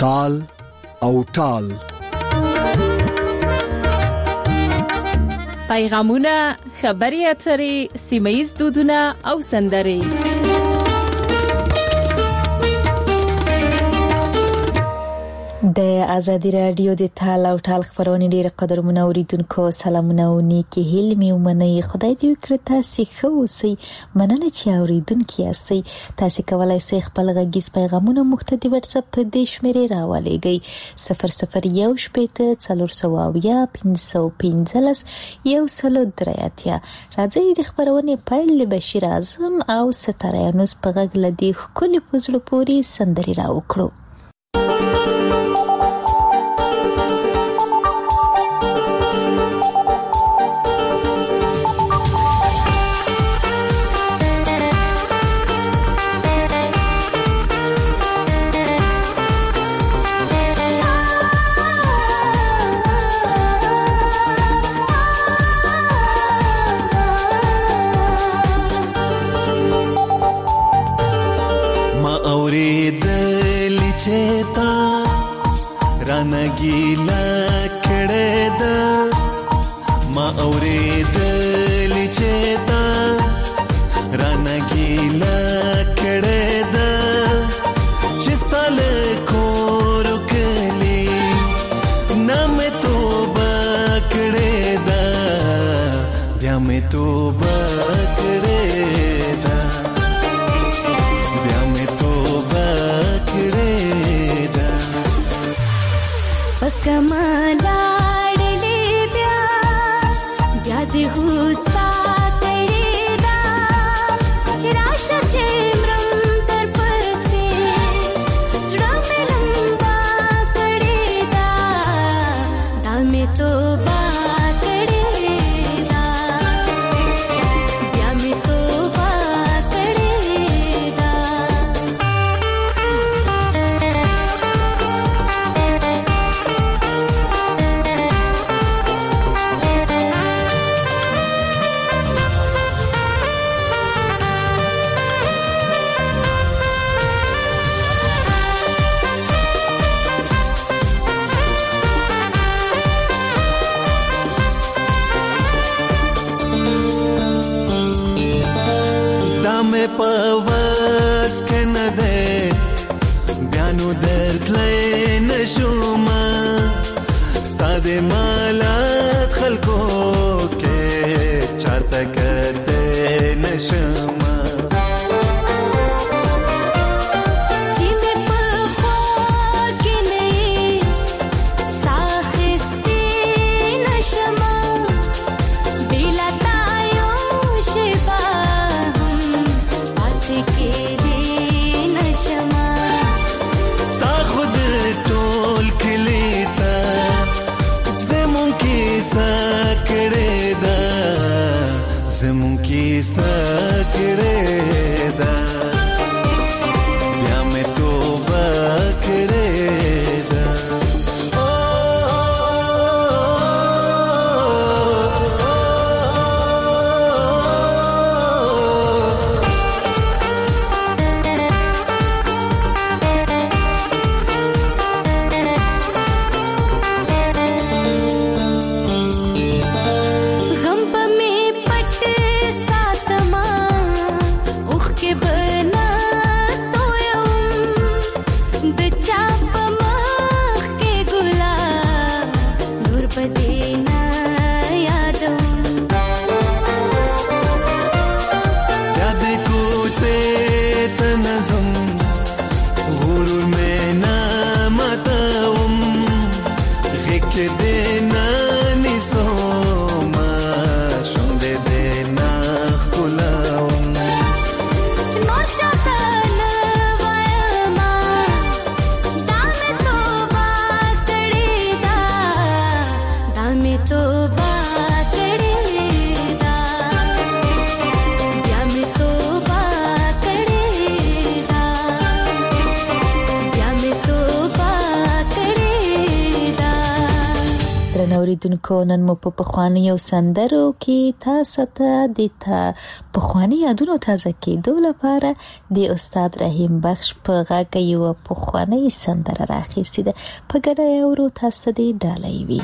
تال او ټال. پیغامونه، خبري اترې، سیمه‌ییز دودونه او سندرې. د ازادي رادیو د تال او ټال خبرونه ډیره قدرمنه اوریدونکو سلامونه او نیکی هیله مې ومنئ. خدای دې وکړي تاسو ښه اوسئ. مننه چې اوریدونکو یاستئ. تاسو کولای شئ خپل غږیز پیغامونه موږ ته د واتس اپ په دې شمیرې راولېږئ 00141515 راځي د خبرونه پایل بشیر اعظم او ستاره یونس په غږ لدی خپل پوزړو پوری سندري راوکړو. गीला खड़े दा मा औरे दली चेता राना गीला खड़े दा चिस्ताल को रुकली ना मैं तो बकड़े दा या मैं तो बकड़े दा या मैं तो बकड़े दा कमाला डले ब्या याद हुस्ता तेरेदा राशा चेमरम तर परसे जुड़ा में लंबा कड़ेदा दाल में तो बाकड़ेदा या में तो बाकड़ेदा में पवस के न दे ब्यानु दर्द ले नशुमा सादे मालात खलको के चाहता करते नशुमा सके اوریدونکو نن مو په پخوانیو سندرو کې تاسو ته د پخوانی یادونو تازه کېدو لپاره د استاد رحیم بخش په غږ یو پخوانی سندره راخیستې ده. په ګډه اورو تاسو ته د ډالۍ وي.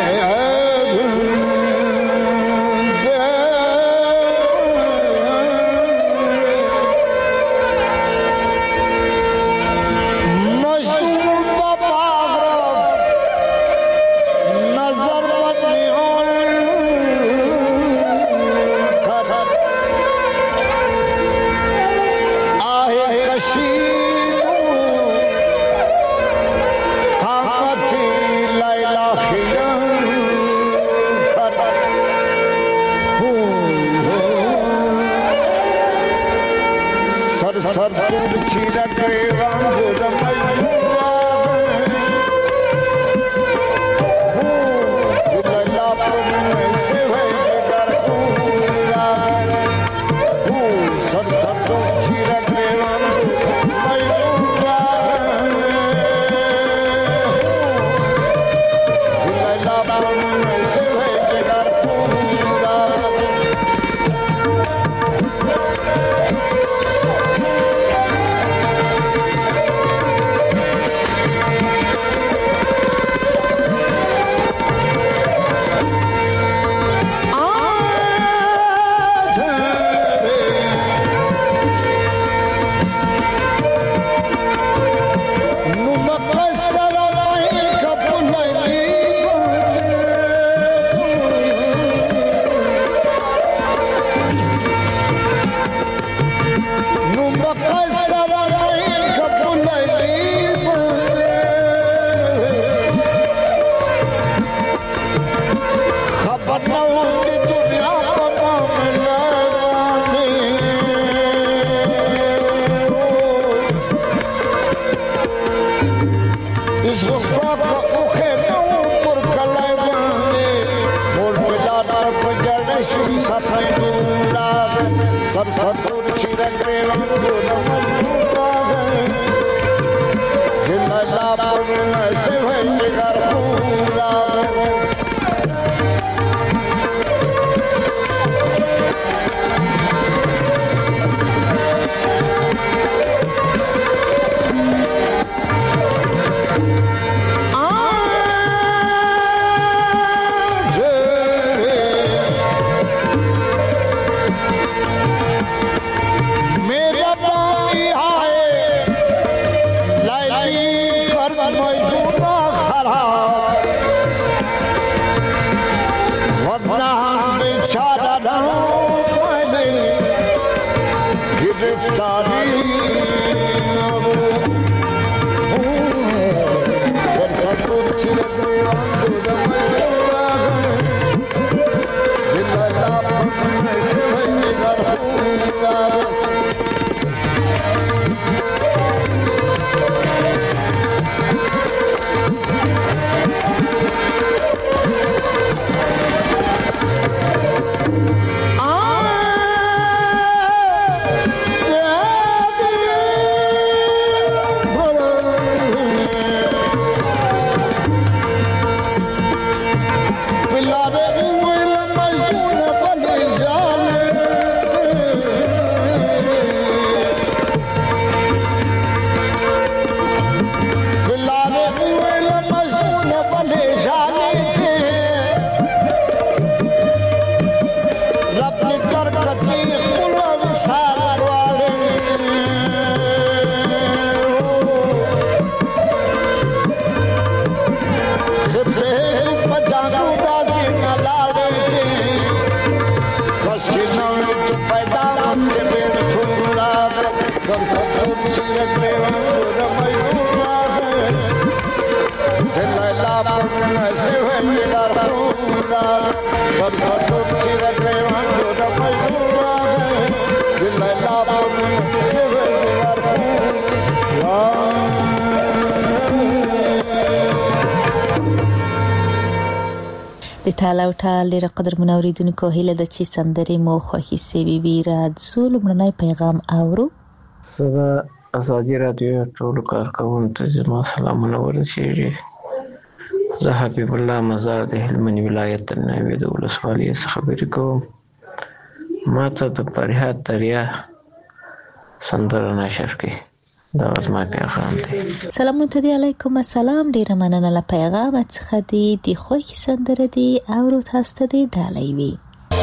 د تالاو ټال ډېر قدر منوریدونکو هیله د چی سندرې مو خوښی سوي وي. راځو لومړنی پیغام اورو. زه ازادي رادیو ټول کارکونکو ته زما سلامونه ورسیږي. زه حبیب الله مزار د هلمند ولایت ترناوی د ولسوالۍ څخه خبرې کوم. ما ته د فریاد دریا سندره نشر کړي. دا زما پیغام دی. سلامونه دی علیکم السلام. ډیره مننه له پیغام څخه دی. د خوښي سندره دی او تاسو ته دی ډالۍ وي.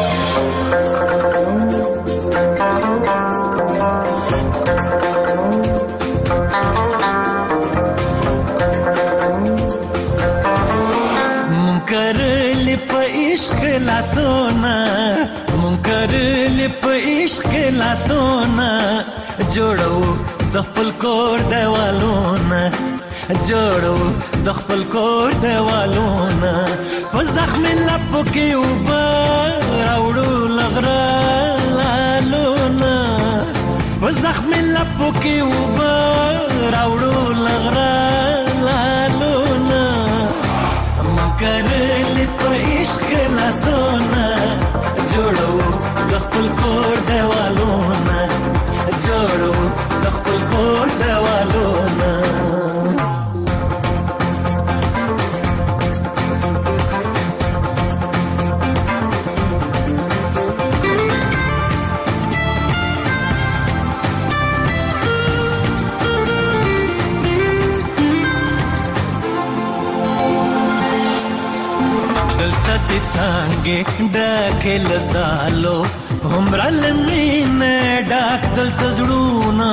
منکرلی په عشق لاسونه منکرلی په عشق لاسونه جوړو د خپل کور دیوالونه جوړو د خپل کور دیوالونه په زخم لپو کې اوبه راوړو لغره لالونه په زخم لپو کې اوبه راوړو لغره لالونه منکرلی په عشق لاسونه جوړو د خپل کور دیوالونه جوړو د خپل کور دیوالونه دلته دې څنګه ډکه لزالو همرا لمینه ډاک دلته زړونه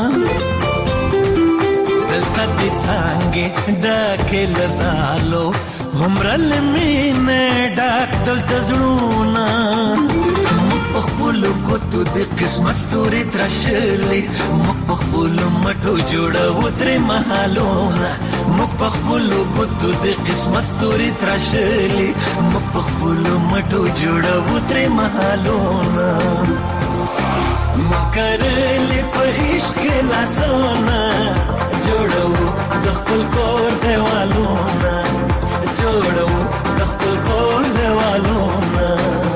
دلته دې څنګه ډکه لزالو همرا لمینه ډاک دلته زړونه خپل کوتو د قسمت ستوري ترشلې مخ خپل مټو جوړو تر محلونه مخ خپل کوتو د قسمت ستوري ترشلې مخ خپل مټو جوړو تر محلونه مکرلې په عشق لاسونه جوړو د خپل کور دیوالونه جوړو د خپل کور دیوالونه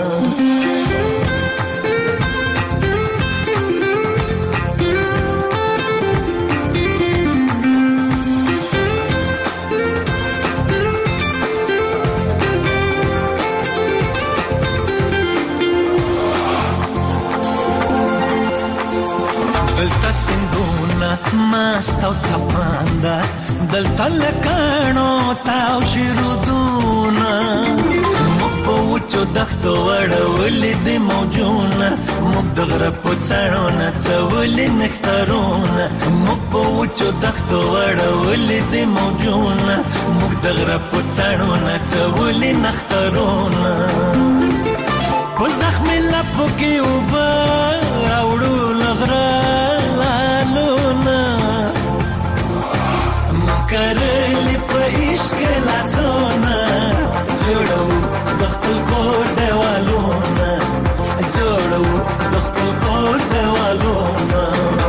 دلتا سندونا ماستاو تفاندا دلتا لکانو تاو شیرودونا مپو وچو دختو وڑولی دی موجونا مپ دغرا پوچانونا چولی نختارونا مپو وچو دختو وڑولی دی موجونا مپ دغرا پوچانونا چولی نختارونا کو زخمی لپو کی اوبا راوڑو لغرا کرلی په عشق لاسونه جوړو د خپل کور دیوالونه جوړو د خپل کور دیوالونه.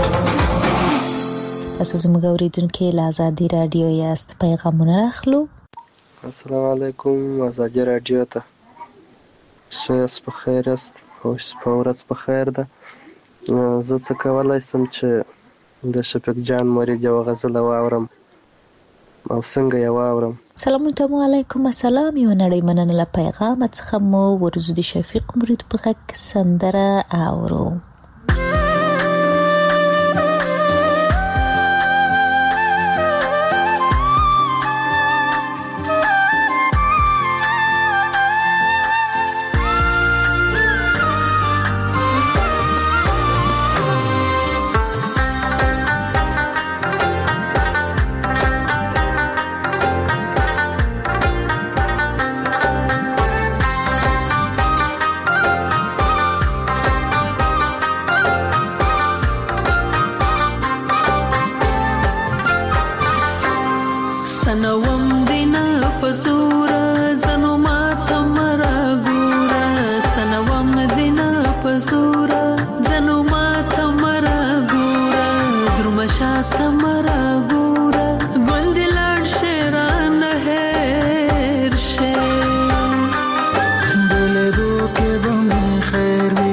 تاسو زموږ اوریدونکو له آزادي رادیو یاست. پیغامونه اخلو. السلام علیکم آزادي رادیو ته. شایست په خیر است او شپه ورځ په خیر ده. زه څه کولای شم چې د شفیق جان مرید یو غزل واورم او څنګه یې واورم؟ سلامونه علیکم السلام. یو نړۍ مننه له پیغام څخه مو ورزو د شفیق مرید په غږ سندره اورو.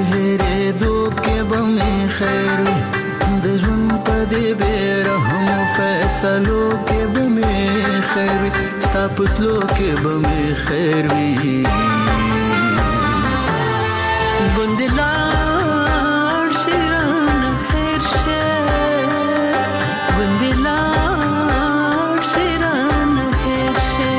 خیر د ژوند په دې بیره هم فیصلو کې به مې خیر وي ستا پتلو کې به مې خیر وي ګوندلار شیران خیر شه ګوندلار شیران خیر شه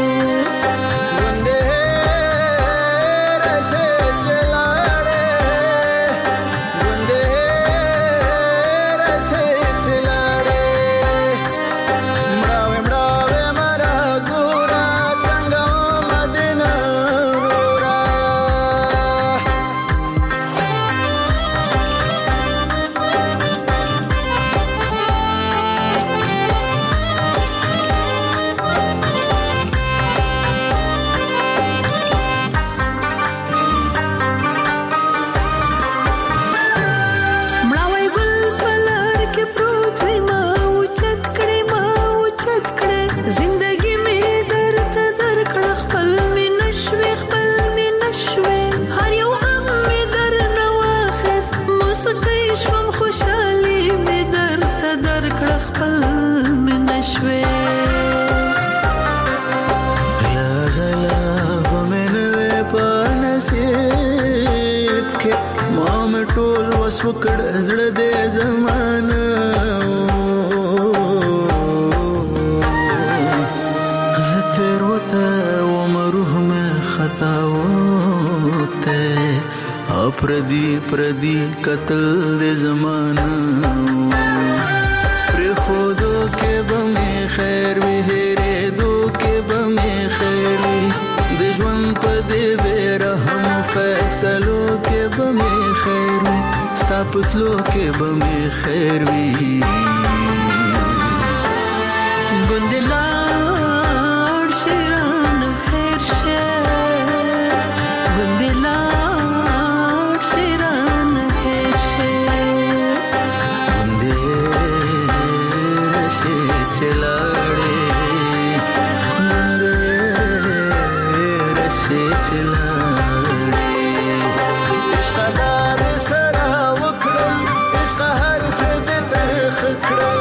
وکړ زړه دې زمانه زه تیر وته ومروح مې خطا وته پردي قتل دې زمانه پر خودو کې به مې خیر وي هېرې دو کې به مې خیر وي د ژوند په دې بې رحم فیصلو کې به مې خیر وي ستا پتلو کې به مې خیر وي ګوندلار شیران خیر شه ګوندلار شیران خیر شه ګوندې رشي چلاړې ګوندې رشي چلاړې عشق دار سره وکړم عشق هر څه دې ترخ کړم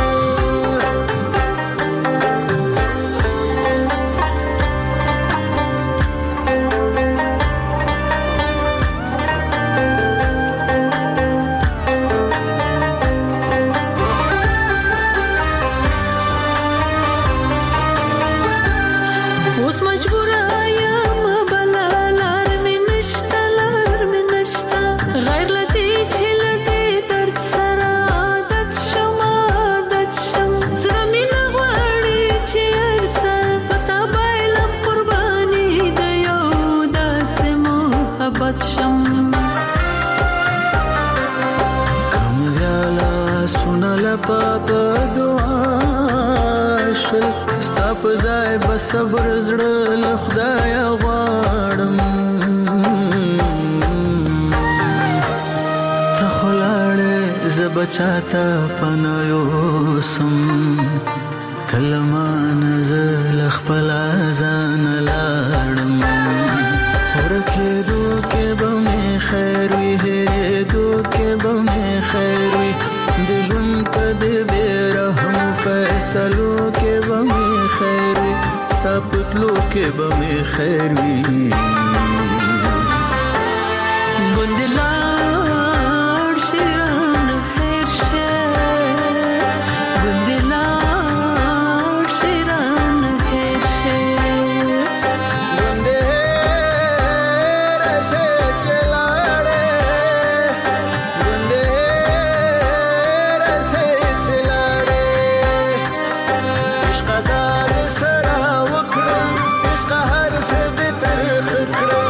اوس مجبور یم بلا لار مې نشته لار مې نشته غیر لدی چې لدی درد سره عادت شم زړه مې نه غواړي چې هر څه پتا بایلم قرباني د یو داسې محبت شم کم ویالا سنل پاپا دعا شل ستا په ځای به صبر زړه له خدایه غواړم ته خو لاړې زه به چاته پناه یوسم ته له مانه زه له خپله ځانه لاړم ورکېدو کې به مې خیر وي هېرېدو کې به مې خیر وي د ژوند په دې بې رحم فیصلو کې به مې خیر وي ستا پتلو کې به مې خیر وي ګوندلار شیران خیر شه ګوندلار شیران خیر شه ګوندې راشي چلاړې ګوندې راشي چلاړې عشق دار سره وکړم عشق هر څه دې ترخ کړم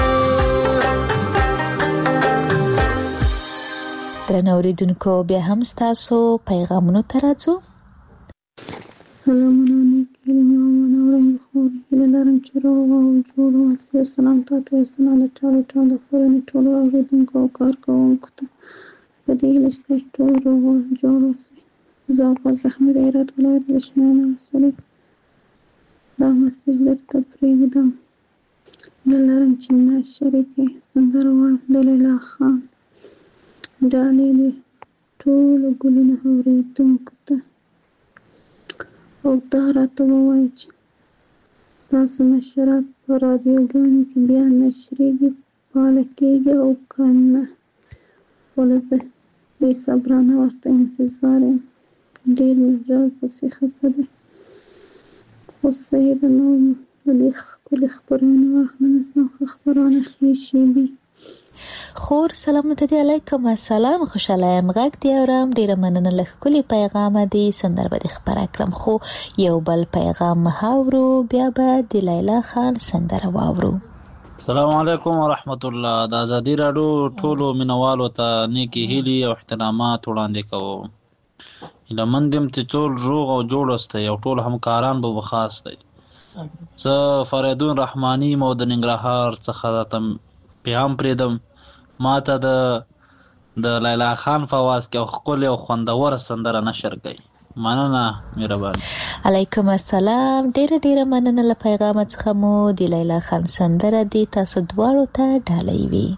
درنو اوریدونکو بیا هم ستاسو پیغامونو ته راځو سلامونه نیکی میومن اورم خور هیله لرم چې روغ او جوړ اوسئ سلام تاسو ته نه ټول د خورنې ټول اوریدونکو او کارکوونکو ته په دې هیله چې ټول روغ او جوړ اوسئ زه په زخمي غیرت ولایت د شمال مسؤل دا مسیج درته پرېږدم هیله لرم چې ناز شریفې سندره وایم د لیلا خان ډالۍ دې ټولو ګلونه اورېدونکو ته او دا راته ووایي چې تاسو نشرات په رادیوګانو کې بیا نشریږي فعاله کېږي او که نه ولې زه بې صبرانه ورته انتظار یم ډېر مې زړه پسې خفه دی خو صحیح ده نو د دې ښکلې خپرونې واخلم ښه خپرونه ښې شیبې خور سلامونه دی علیکم السلام خوشاله یم غږ دی اورم ډیره مننه له ښکلي پیغام دی سندره به خبره کړم خو یو بل پیغام هاورو بیا به د لیلا خان سندره واورو السلام علیکم ورحمت الله د ازادي راډیو ټولو مینوالو ته نیکی هیلي او احترامات وړاندې کوم لمندم ته ټول روغ او جوړ اوسئ او ټول همکاران به خاص دي زه فریدون رحمانی مو د ننګرهار څخه تم پیغام پریدم ماته د لیلا خان فواز کې خپل او خوندور سندره نشر کړي مننه مهربان علیکم السلام ډیره مننه له پیغام څخه مو د لیلا خان سندره دی تاسو دواړو ته ډالۍ وي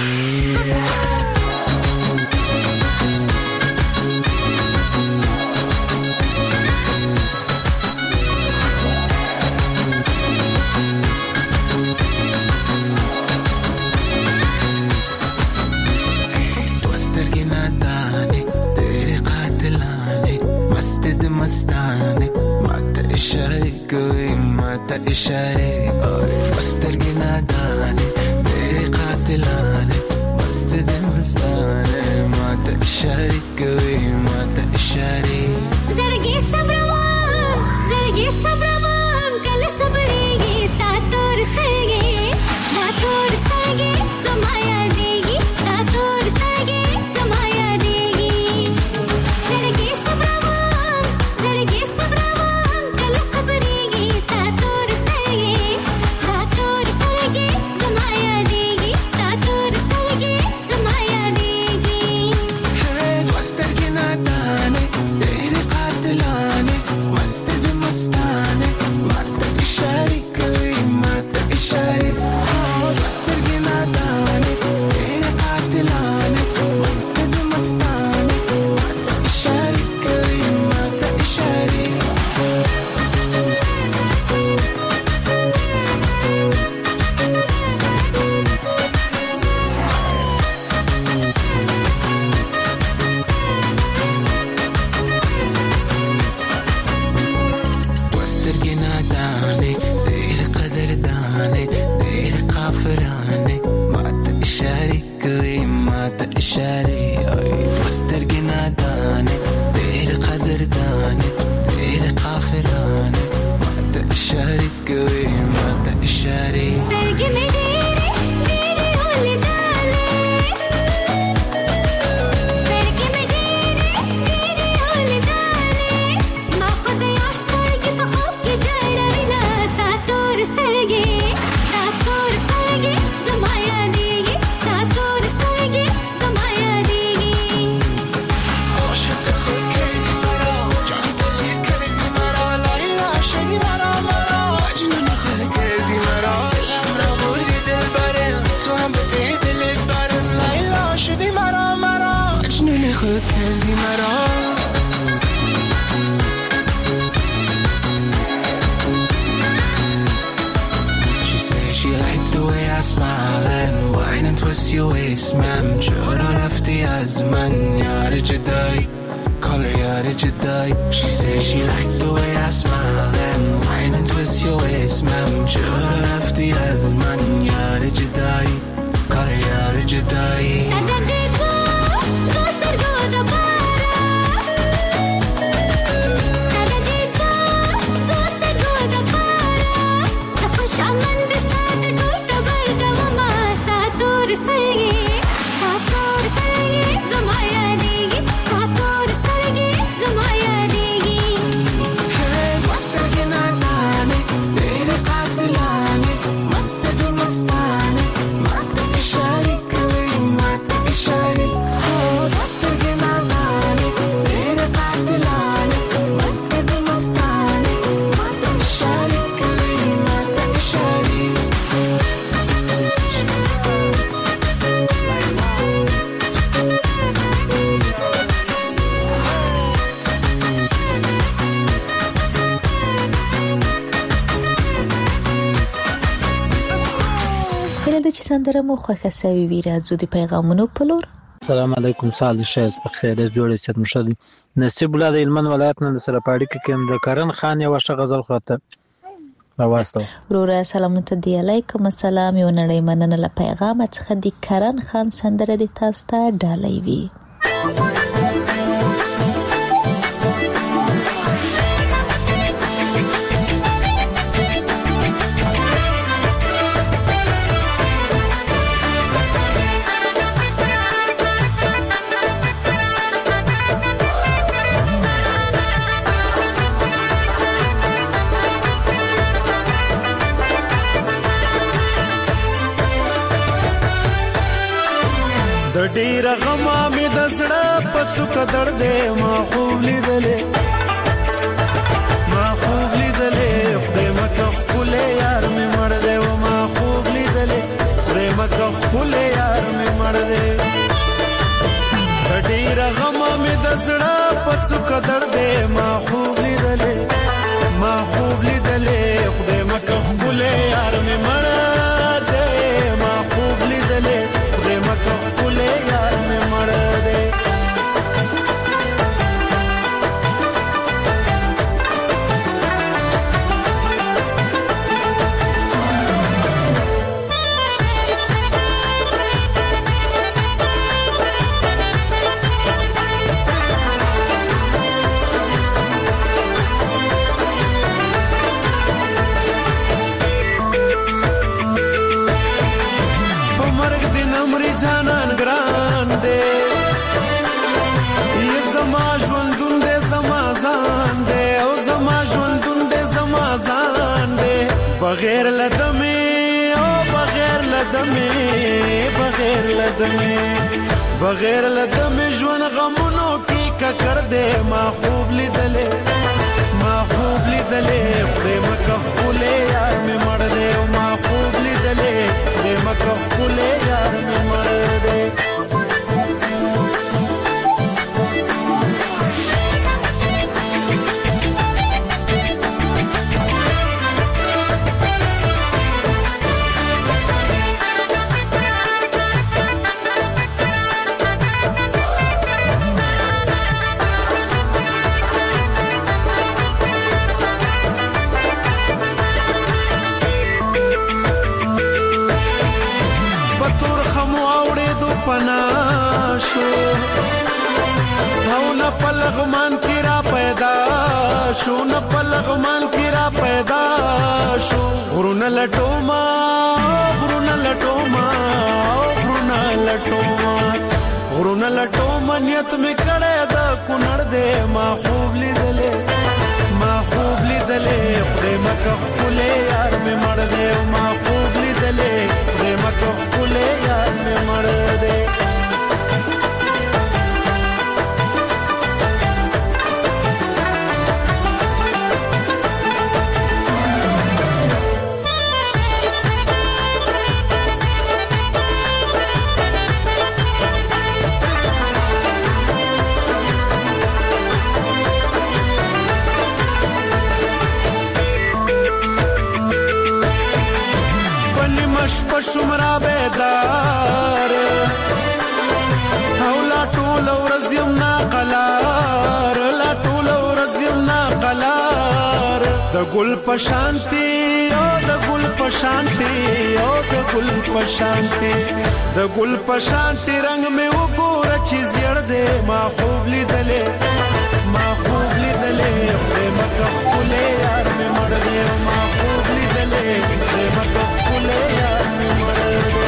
مستانه ماته اشاره کوي ماته اشاره سترګې نادانه ډېرې قاتلانه مست دې مستانه ماته اشاره کوي ماته اشاره زړګي صبروم کله صبرېږي ستا تور سترګې زما یادېږي ستا تور سترګې زما یادېږي زړګي صبروم کله صبرېږي ستا تور سترګې زما یادېږي ستا تور سترګې زما یادېږي دوه سترګې نادانې ډېرې قاتلانې مست دې مستانې ماته اشارې کوي ماته اشارې دوه سترګې نادانې ډېرې قاتلانې مست دې مستانې ماته اشارې کوي ماته اشارې وسترګې نادانې ډېرې قدردانې ډېرې قافرانې ماته اشارې کوي ماته اشارې وسترګې نادانې ډېرې قدردانې ډېرې قافرانې ماته اشارې کوي ماته اشارې سترګې مې ډېرې ولیدلې سترګې مې ډېرې ولیدلې ما خو د یار سترګې په خوب کې جړوینه ستا تور سترګې زما یادېږي ستا تور سترګې زما یادېږي عاشق خود کردی مرا جان دلی کردی مرا لیلا شدی مرا مجنون خود کردی مرا دلم را بردی دل برم تو هم بده دلت برم لیلا شدی مرا مجنون خود کردی مرا She said she liked the way I smile and whine and twist your waist ma'am چرا رفتی از من یار جدایی call her یار جدایی She said she liked the way I smile and whine and twist your waist ma'am چرا رفتی از من یار جدایی call her یار جدایی Shut چې سندره مو خوښه شوې وي راځو د پیغامونو په لور. السلام علیکم سال شایز په خیر جوړې سید مشد نصیب الله د هلمند ولایت نه سره پاړی کې د کرن خان یو ښه غزل خاطر راوستو. ورور سلام ته دی علیکم السلام یو نړۍ مننه له پیغام څخه د کرن خان سندره د تاسو ته ډالۍ وی. د ډیر غما می د زړه پسو کډړ دې ما خوب لیدلې خدای مکه خپل یار می مړ دې و ما خوب لیدلې خدای مکه خپل یار می مړ دې د ډیر غما می د زړه پسو کډړ دې ما خوب لیدلې خدای مکه خپل یار می مړ دې ما خوب لیدلې خدای مکه خپل یار می مړ دې. جانان ګران دې یہ زما ژوندون دې زما ځان دې او زما ژوندون دې زما ځان دې بغیر لدمه او بغیر لدمه ژوند غمونو کې ککړ دې ما خوب لیدلې خدای مکه خپل یار می مړ دې ما خوب لیدلې خدای مکه خپل یار می مړ دې. پناشو او نه پلغمان کی را پیدا شو غرونه لټوما نیت می کړه دا کونړ دې ما خوب لیدلې خدای مکه خپل یار می مړ دې ما خوب لیدلې خدای مکه خپل یار می مړ دې. شمرا بیدار او لا ټول ورځ یم نا قلار د ګل پشانتی رنگ می وګوره چې زیړ دې ما خوب لیدلې خدای مکه خپل یار می مړ دې ما خوب لیدلې خدای مکه خپل یار می مړ دې.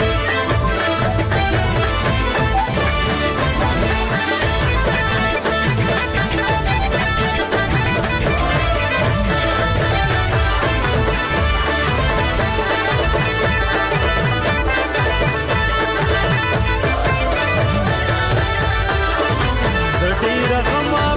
ډیر غما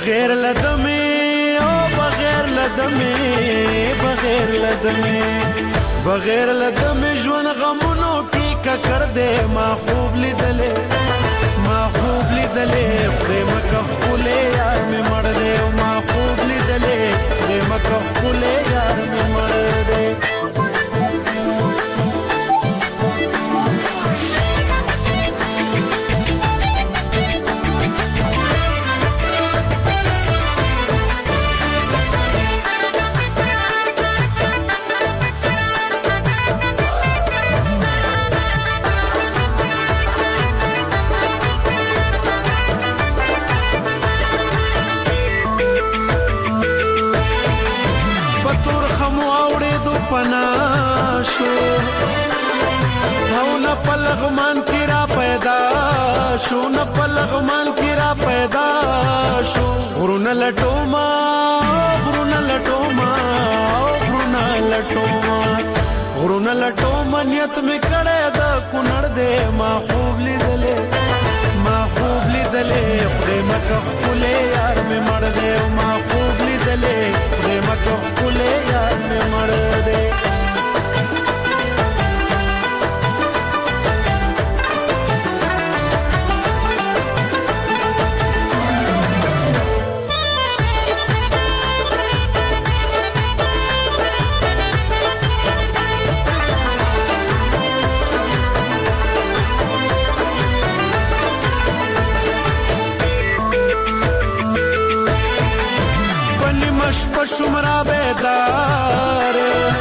بغیر لدمه او بغیر لدمه بغیر لدمه بغیر لدمه ژوند غمونو ټیکه کړ دې ما خوب لیدلې ما خوب لیدلې خدای مکه خپلې یار مې مړ دې ما خوب لیدلې خدای مکه خپلې یار مې مړ دې پناشو او نه پلغمان کی را پیدا شو نه پلغمان کی را پیدا شو غرونه لټوما غرونه لټوما غرونه لټوما غرونه لټوما نیت می کړه د کونړ دې ما خوب لیدلې ما خوب لیدلې خدای مکه خپلې یار می مړ دې ما خوب لیدلې خدای مکه خپلې یار می مړ دې شمرا بیدار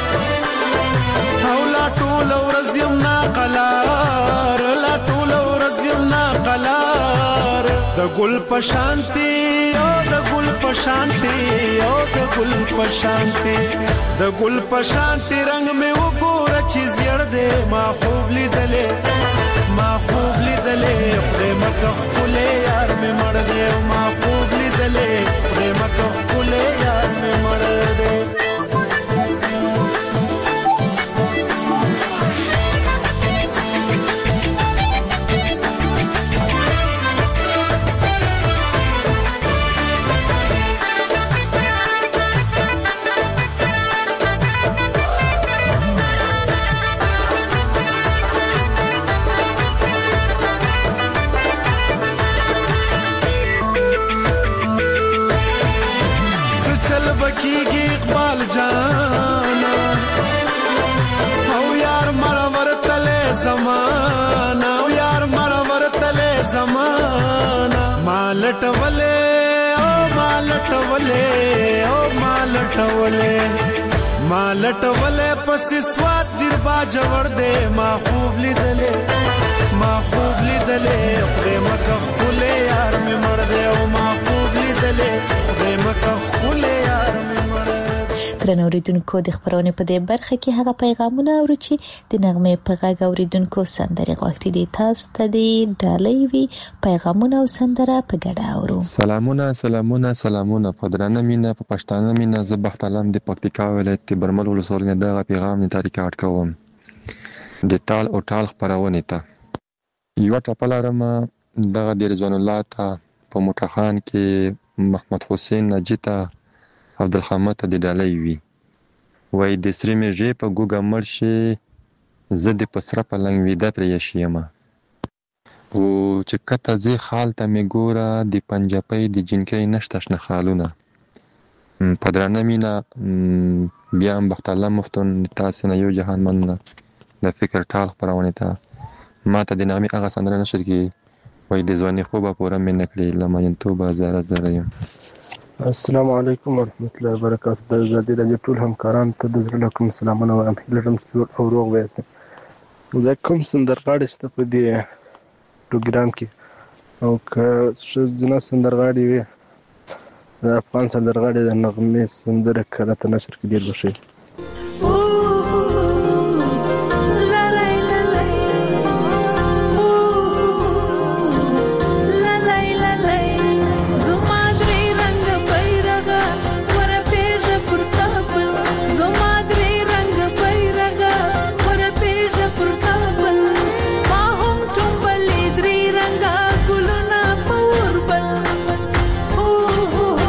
او لا ټول ورځ یم ناقلار لا ټول ورځ یم ناقلار د ګل پشانتی او د ګل پشانتی او د ګل پشانتی د ګل پشانتی رنگ مې وګوره چې زیړ دې ما خوب لیدلې ما خوب لیدلې خدای مکه خپلې یار مې مړ دې ما خوب لیدلې خدای مکه خپلې یار مې مړ دې کیږي اقبال جانا او یار مرور تله زمانہ او یار مرور تله زمانہ مالټ ولې او مالټ ولې او مالټ ولې مالټ ولې پس سواد در با جوړ دې ما خوب لیدلې ما خوب لیدلې خدای مکه خپلې یار مې مړ دې او ما خوب لیدلې خدای مکه خپلې یار درنو اوریدونکو د خبرونه په دې برخه کې هغه پیغامونه اورو چې د نغمه په غږ اوریدونکو سندري غوښتي دي تاسو ته د ډالۍ وی پیغامونه او سندره په ګډه اورو سلامونه په درنه مینه په پښتانه مینه زبحت علم د پکتیکا ولایت برمل ولسوالۍ دغه پیغام نه ریکارډ کوم د ټال او ټال خبرونه ته یو ټاپلارم دغه د رضوان الله ته په متخان کې محمد حسین نجیتا عبدالحمد د ډالۍ وی وای د سری میږي په ګوګه مرشي زد پسره په لنګ ویدا پر یشیما او چې کته زی خال ته می ګوره د پنجابۍ د جنکۍ نشتش نه خالونه پدرانه مینا بیا بخت الله مفتون تاسو نه یو جهان مننه د فکر ټال خبرونه ته ما ته د نامي هغه سندره نشر کی وای د ځواني خوبه پوره مې نکړي لمه ينتوبه زره یم السلام علیکم ورحمت الله وبرکاته د ازادي راډیو ټول همکاران ته د زړه له کوم سلامونه وایم لرم چې او روغ وایسته زه کوم سندرغاړی ست په دې پروګرام کې او که څنګه سندرغاړی وي د افغان سندرغاړي د نغمې سندره کړه ته نشر کې ډیر بشي Oh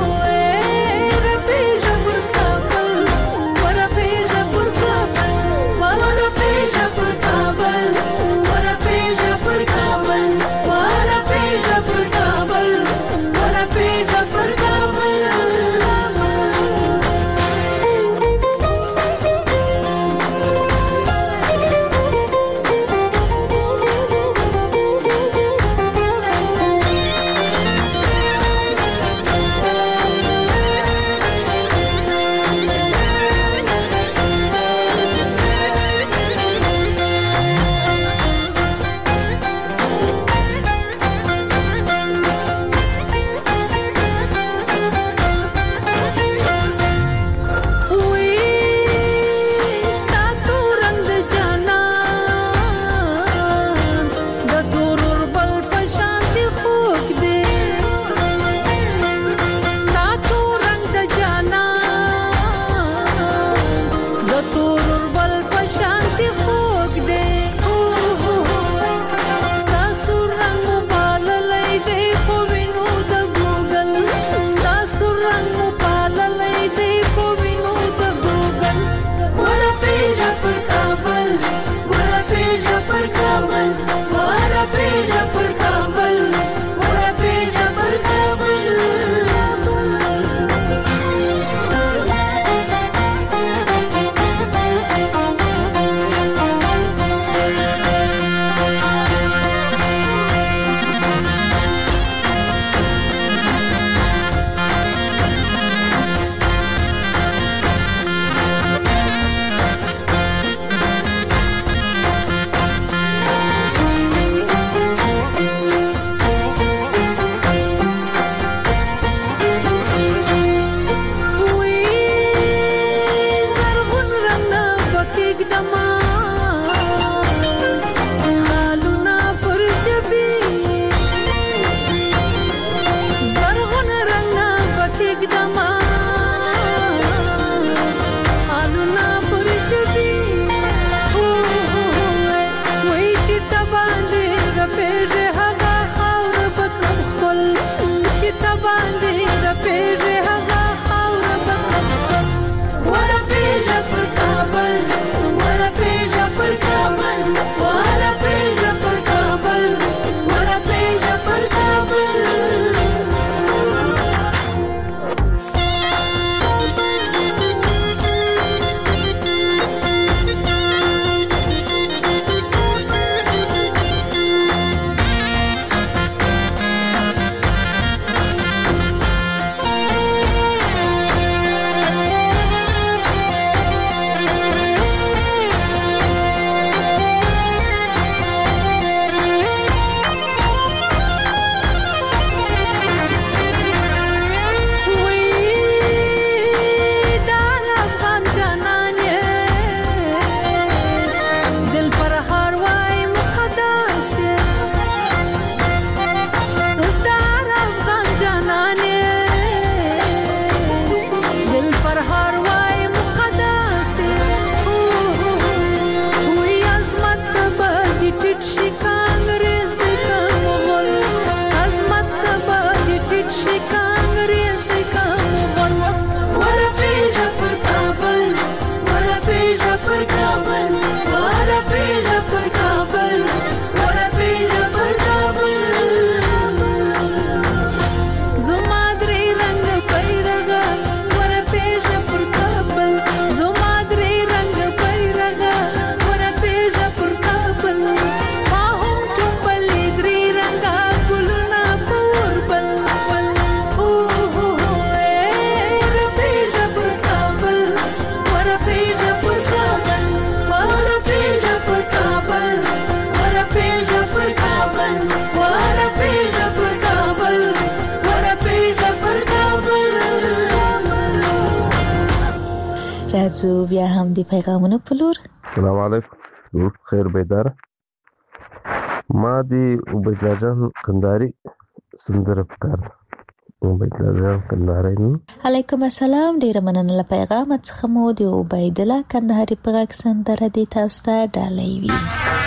ځو بیا هم د پیغامونو په لور. السلام علیکم. روز خیر بیدار. ما دی عبیدالله جان کندهاري سندره پکار ده. عبیدالله جان کندهاري نه. علیکم السلام. ډیره مننه له پیغام څخه مو د عبیدالله کندهاري په غږ سندره دی تاسو ته ډالۍ وي.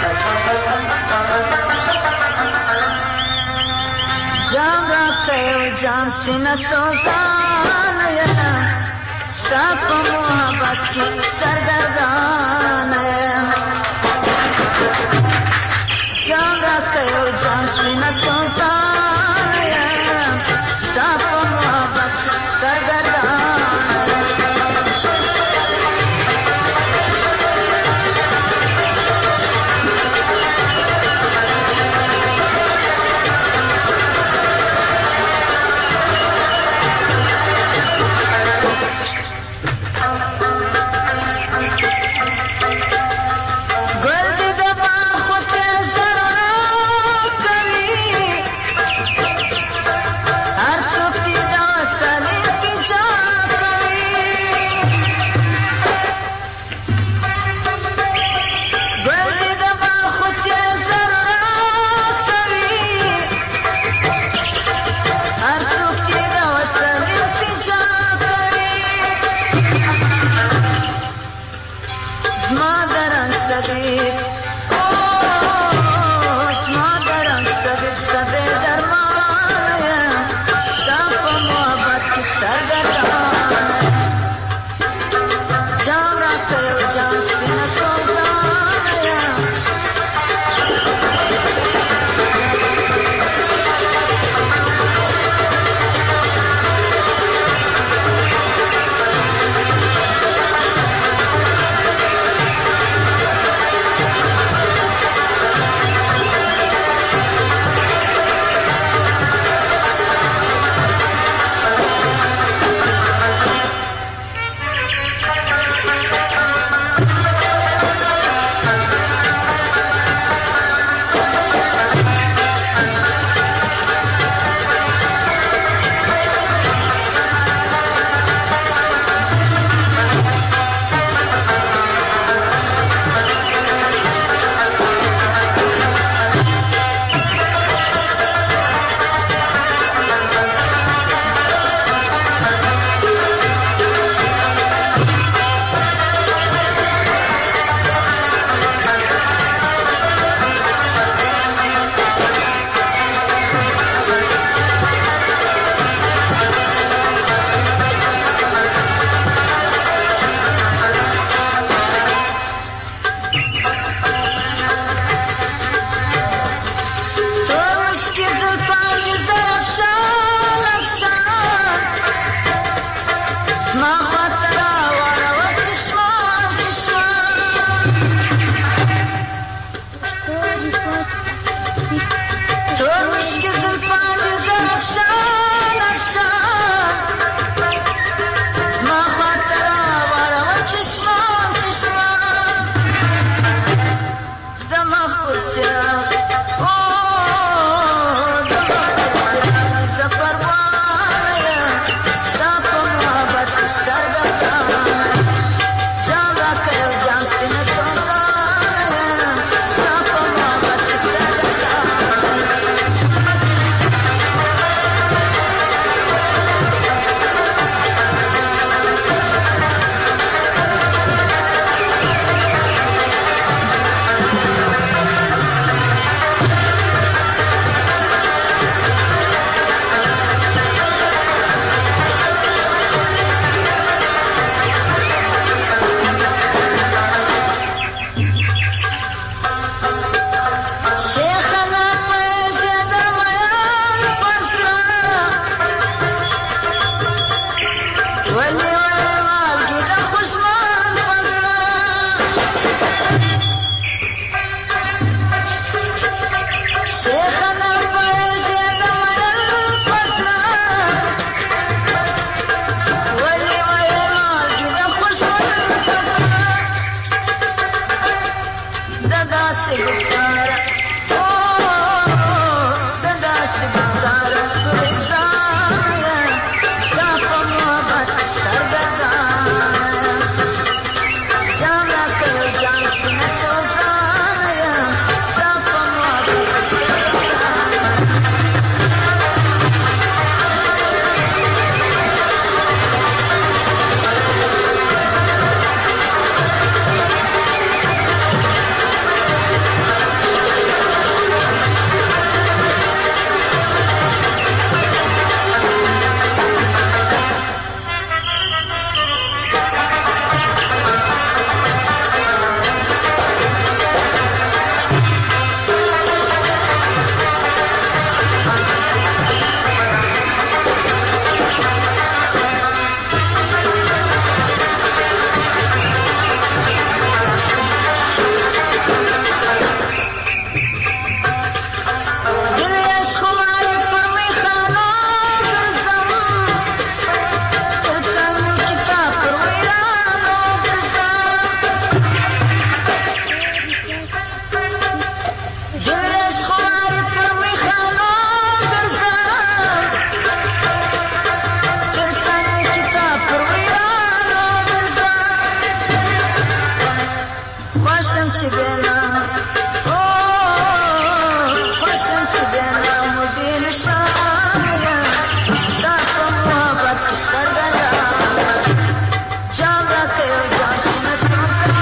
جام راکه جام سینه سوزان یا ستا په محبت کې سرګردان یم. جام راکه جام سینه سوزان یا ستا په محبت کې سرګردان یم. چې بینا او خوشم چې بینا مودې نشانه ستا په محبت سرګنا جام راته جام سینه سوزانه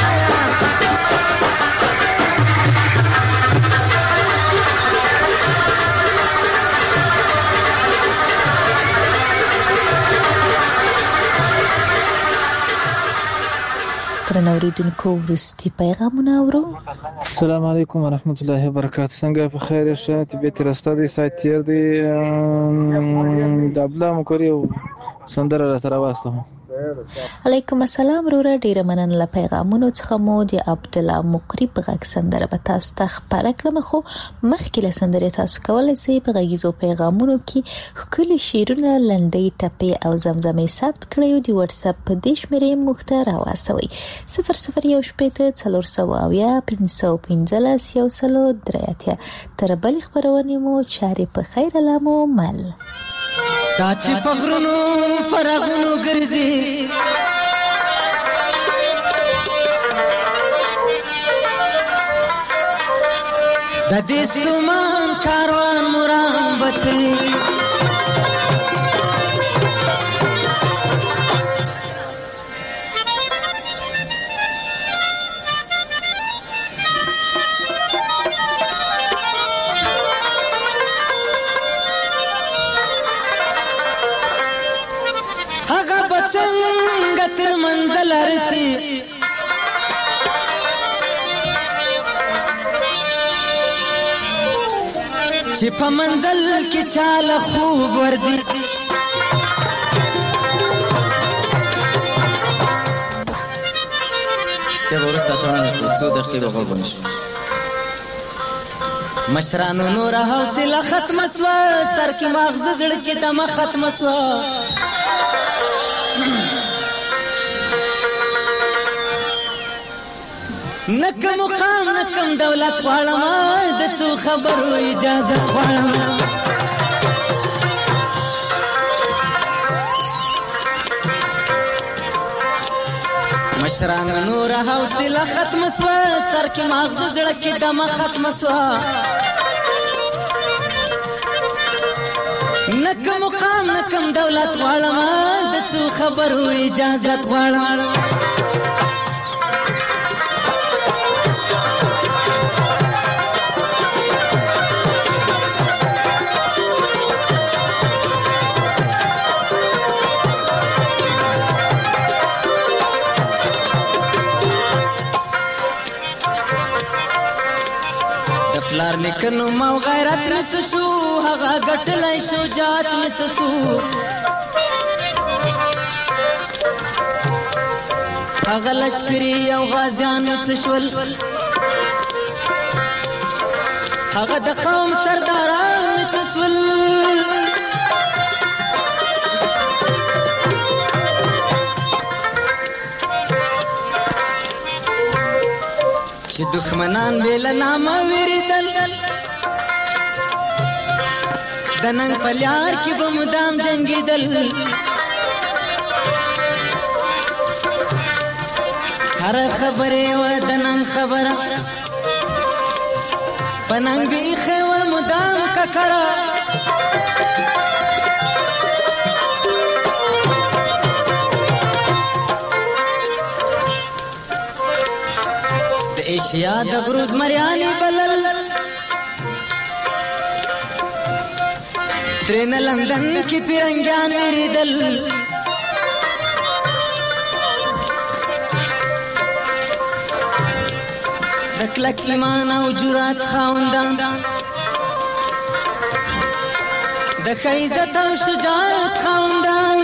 درنو اوریدونکو وروستي پیغامونه اورو. السلام علیکم ورحمت الله وبرکاته. څنګه په خیر شه طبیعت راسته دي سات تیر دي د ابلا مکوري سندره را تر واسطه. علیکم السلام وروره ډیره مننه له پیغامونو څخه مو د عبد الله مقری په غږ سندره به تاسو ته خبره کړم خو مخکې له سندرې تاسو کولای شئ په غږیزو پیغامونو کې ښکلي شعرونه لنډۍ ټپې او زمزمې ثبت کړئ او د واتس اپ په دې شمېرې موږ ته راواستوئ 0018 تر بلې خپرونې مو چارې په خیر علامو مل دا چې پغرونو فرغونو ګرځي د دې سومان کاروان مرام بچي منزل رسی چې په منزل کې چاله خوب وردی د ورسته ته څو دقیقې وغوړم شو مشرانو نور حوصله ختم سوا سر کې مغز زړه کې دمه ختم سوا نکم مقام نکم دولت غواړم د څو خبرو اجازه غواړم مشران نور حوصله ختم سوا سر کې مغز زړه کې دمه ختم سوا نکم مقام نکم دولت غواړم د څو خبرو اجازه غواړم پلار نکنو مو غیرت نڅ شو هغه ګټلای شجاعت نڅ شو هغه لشکري او غازیان نڅ شول هغه د قوم سرداران نڅ شول چې دښمنان ویل نامه ویریدل د نن په لار کې به مدام جنګېدل هر خبرې و د نن خبره په نن بیخې و مدام ککړه ایشیا د غروز مریانی بلل ترین لندن کی پیرنگیان ویریدل د کلک ایمان او جرات خاوندان د ښه عزت او شجاعت خاوندان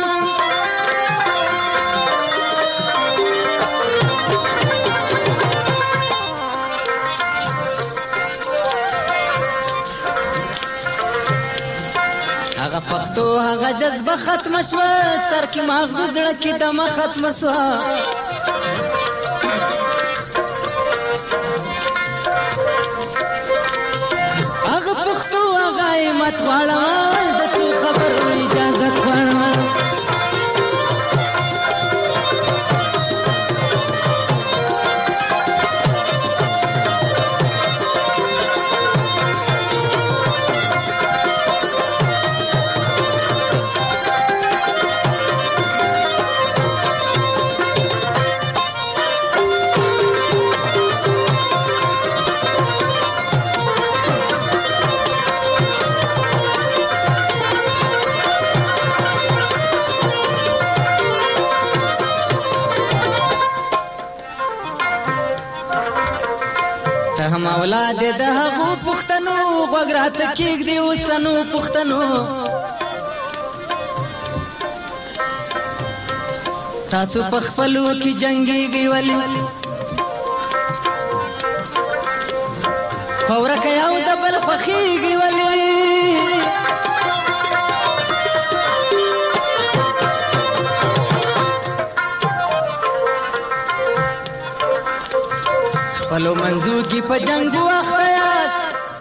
پښتو هغه جذبه ختم شوه سر کې مغز زړه کې دمه ختم شوه هغه پښتو هغه همت واړه د څو خبرو اجازه غواړم اولاد د هغو پښتنو غوږ راته کېږدي اوسنو پښتنو تاسو په خپلو کې جنګېږئ ولې په ورکه یو د بل خوښېږئ ولې خپلو منځو کې په جنګو اخته یاست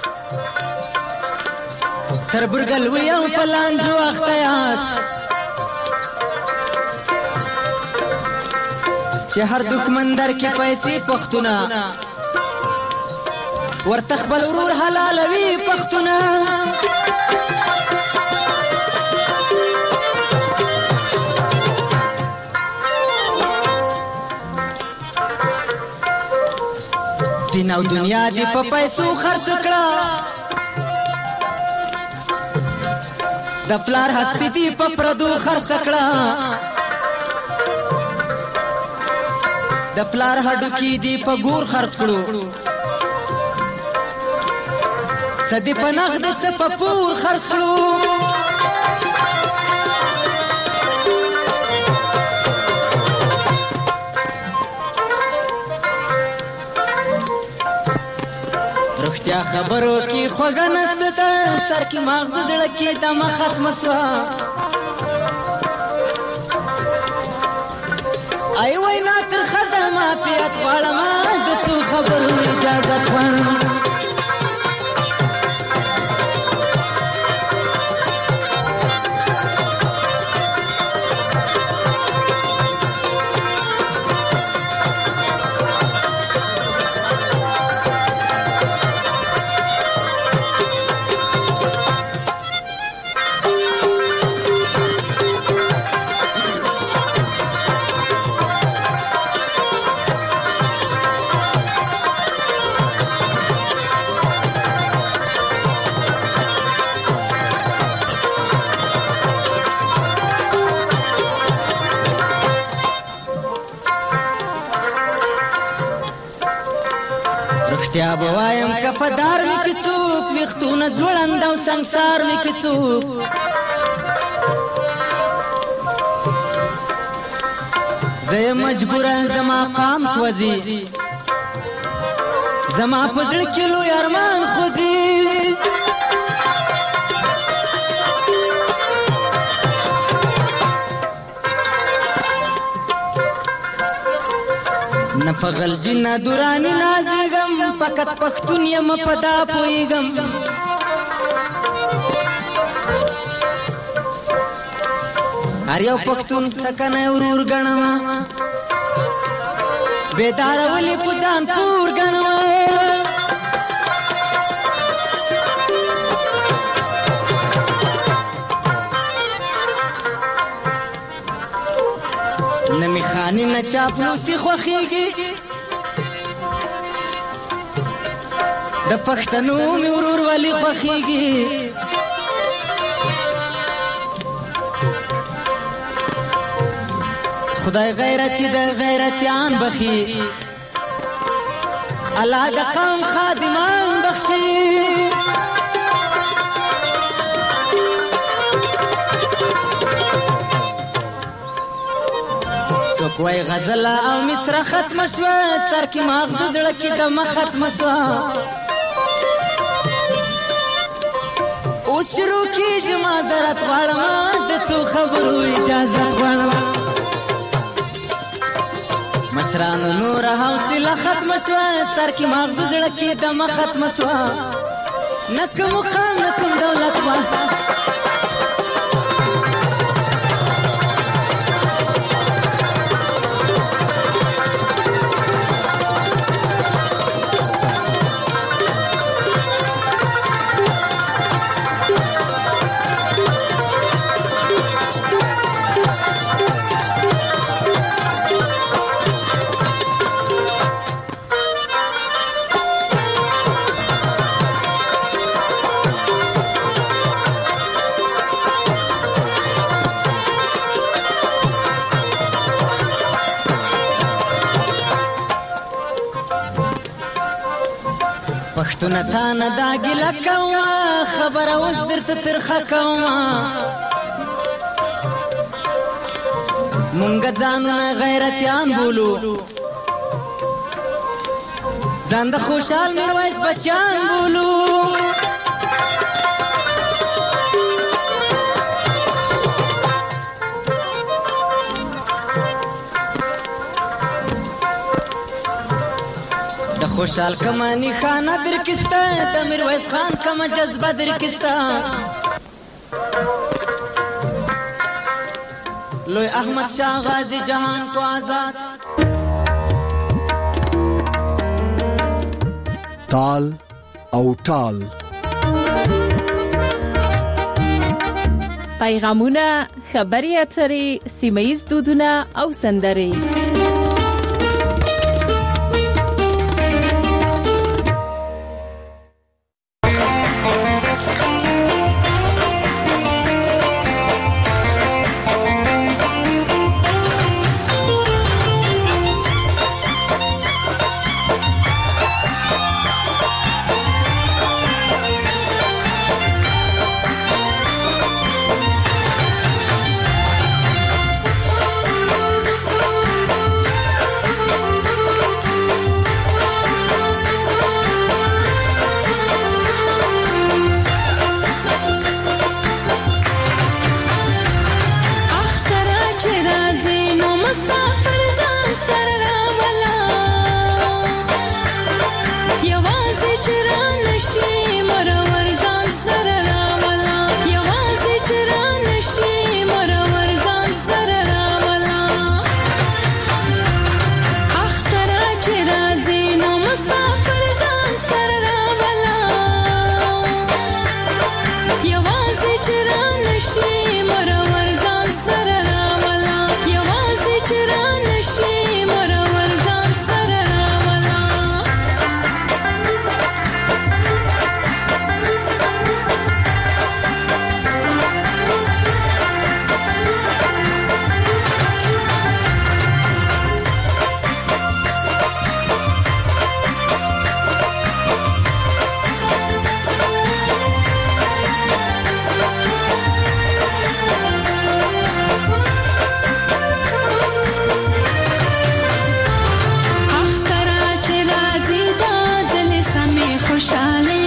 تر برګلوي او په لانجو اخته یاست چې هر دښمن در کې پیسې پښتونه ورته خپل ورور حلالوي پښتونه دین او دنیا دی په پیسو خرڅ کړه د پلار هستی دی په پردو خرڅ کړه د پلار هډو کې دی په ګور خرڅ کړو څه دی په نغد څه په پور خرڅ کړو رښتیا خبرو کې خوږه نسته سر کې مغز زړه کې دمه ختمه سوه ای وینا ترخه ده معافیت غواړمه د څو خبرو اجازت غواړم رښتیا به وایم کفدار مې که څوک ویښتونه ځوړند او سنګسار مې که څوک زه یم مجبوره زما قام سوځي زما په زړه کې لوی ارمان خوځي نه په غلجي نه دوراني نازېږم فقط پښتون یم په دا پوهېږم هر یو پښتون څکنی ورور ګڼمه بیداره ولې په ځان پور ګڼمه نه مې خاني نه چاپلوسي خوښېږي د پښتنو مې ورور ولې خوښېږي خدای غیرتي د غیرتیان بخي الله د قوم خادمان بخشي څوک وای غزل او مصر ختمه شوه سر کې مغز زړه کې دمه ختمه شوه اوس شروع کېږي معذرت غواړمه د څو خبرو اجازت غواړمه مشرانو نوره حوصله ختمه شوه سر کې مغز زړه کې دمه ختمه شوه نه کوم خان نه کوم دولت وه پښتونه تا نه دا ګیله کومه خبره اوس درته ترخه کومه مونږ ځانونه غیرتیان بولو ځان د خوشحال میرویس بچیان بولو د خوشحال کمانی خانه درکسته د میرویس خان کمه جذبه درکسته لوی احمد شاه غازی جهان کو آزاد تال او ټال پیغامونه خبري اترې سیمه‌ییز دودونه او سندرې خوشاله